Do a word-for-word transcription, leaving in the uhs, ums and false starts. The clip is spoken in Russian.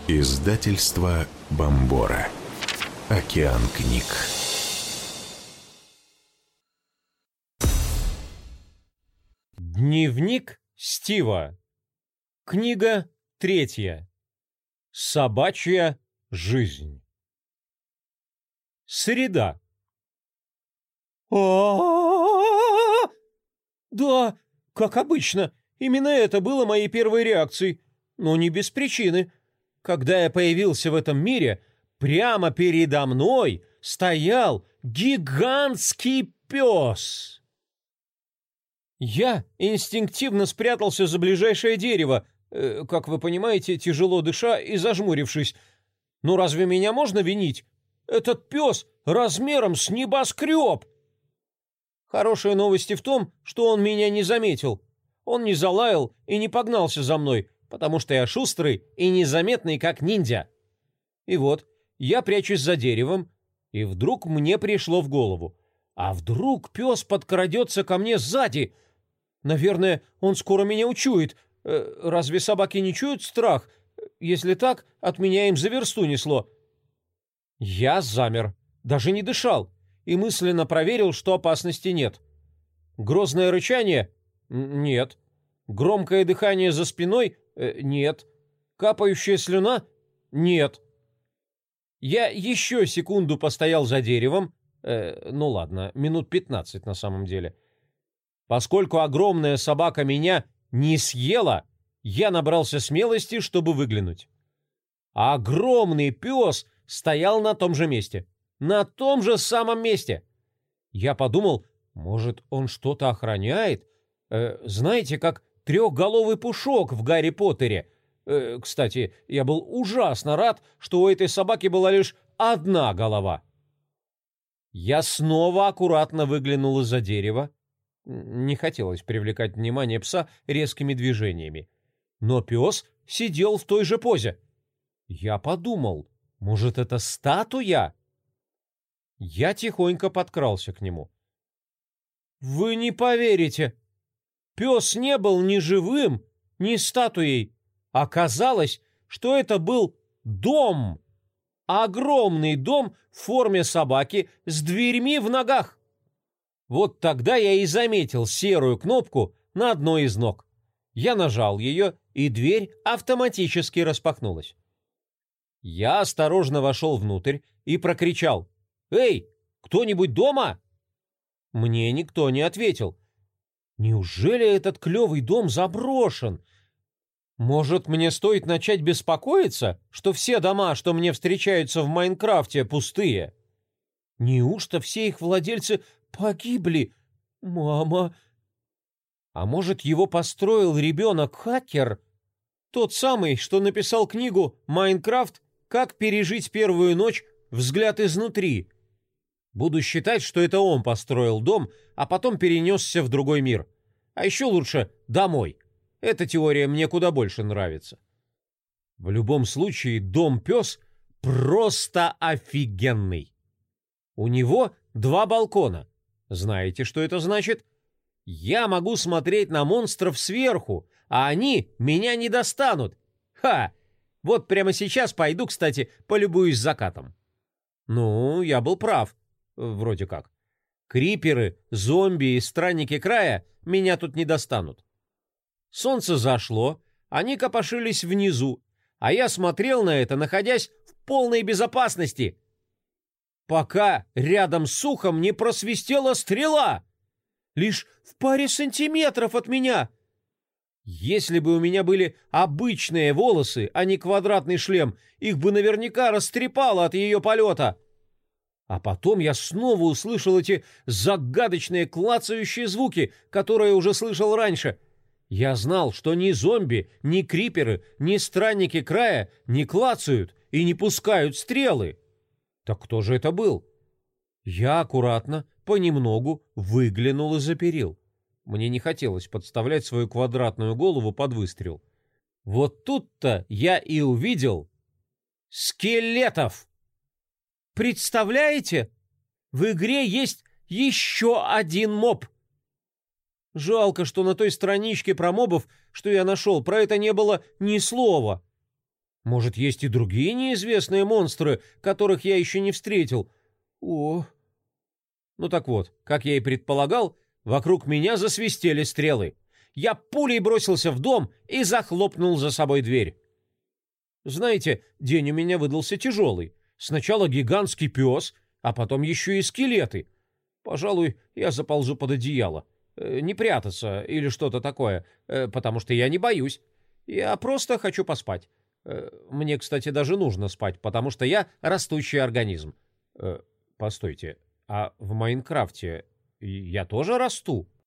Издательство Бомбора. Океан книг. Дневник Стива. Книга третья. Собачья жизнь. Среда. А-а-а! Да, как обычно, именно это было моей первой реакцией, но не без причины. Когда я появился в этом мире, прямо передо мной стоял гигантский пес. Я инстинктивно спрятался за ближайшее дерево, э, как вы понимаете, тяжело дыша и зажмурившись. Ну разве меня можно винить? Этот пес размером с небоскреб. Хорошие новости в том, что он меня не заметил. Он не залаял и не погнался за мной, потому что я шустрый и незаметный, как ниндзя. И вот, я прячусь за деревом, и вдруг мне пришло в голову. А вдруг пес подкрадется ко мне сзади? Наверное, он скоро меня учует. Э, разве собаки не чуют страх? Если так, от меня им за версту несло. Я замер, даже не дышал, и мысленно проверил, что опасности нет. Грозное рычание? Нет. Громкое дыхание за спиной? Э, нет. Капающая слюна? Нет. Я еще секунду постоял за деревом. Э, ну ладно, минут пятнадцать на самом деле. Поскольку огромная собака меня не съела, я набрался смелости, чтобы выглянуть. А огромный пес стоял на том же месте. На том же самом месте. Я подумал, может, он что-то охраняет? Э, знаете, как трехголовый пушок в Гарри Поттере. Э, кстати, я был ужасно рад, что у этой собаки была лишь одна голова. Я снова аккуратно выглянул из-за дерева. Не хотелось привлекать внимание пса резкими движениями. Но пес сидел в той же позе. Я подумал, может, это статуя? Я тихонько подкрался к нему. Вы не поверите. Пес не был ни живым, ни статуей. Оказалось, что это был дом. Огромный дом в форме собаки с дверьми в ногах. Вот тогда я и заметил серую кнопку на одной из ног. Я нажал ее, и дверь автоматически распахнулась. Я осторожно вошел внутрь и прокричал: «Эй, кто-нибудь дома?» Мне никто не ответил. Неужели этот клевый дом заброшен? Может, мне стоит начать беспокоиться, что все дома, что мне встречаются в Майнкрафте, пустые? Неужто все их владельцы погибли? Мама! А может, его построил ребенок-хакер? Тот самый, что написал книгу «Майнкрафт. Как пережить первую ночь. Взгляд изнутри». Буду считать, что это он построил дом, а потом перенесся в другой мир. А еще лучше домой. Эта теория мне куда больше нравится. В любом случае, дом-пес просто офигенный. У него два балкона. Знаете, что это значит? Я могу смотреть на монстров сверху, а они меня не достанут. Ха! Вот прямо сейчас пойду, кстати, полюбуюсь закатом. Ну, я был прав. Вроде как. Криперы, зомби и странники края меня тут не достанут. Солнце зашло, они копошились внизу, а я смотрел на это, находясь в полной безопасности. Пока рядом с ухом не просвистела стрела. Лишь в паре сантиметров от меня. Если бы у меня были обычные волосы, а не квадратный шлем, их бы наверняка растрепало от ее полета. А потом я снова услышал эти загадочные клацающие звуки, которые уже слышал раньше. Я знал, что ни зомби, ни криперы, ни странники края не клацают и не пускают стрелы. Так кто же это был? Я аккуратно, понемногу выглянул из-за перил. Мне не хотелось подставлять свою квадратную голову под выстрел. Вот тут-то я и увидел скелетов. Представляете? В игре есть еще один моб. Жалко, что на той страничке про мобов, что я нашел, про это не было ни слова. Может, есть и другие неизвестные монстры, которых я еще не встретил? О. Ну так вот, как я и предполагал, вокруг меня засвистели стрелы. Я пулей бросился в дом и захлопнул за собой дверь. Знаете, день у меня выдался тяжелый. Сначала гигантский пес, а потом еще и скелеты. Пожалуй, я заползу под одеяло. Э, не прятаться или что-то такое, э, потому что я не боюсь. Я просто хочу поспать. Э, мне, кстати, даже нужно спать, потому что я растущий организм. Э, постойте, а в Майнкрафте я тоже расту?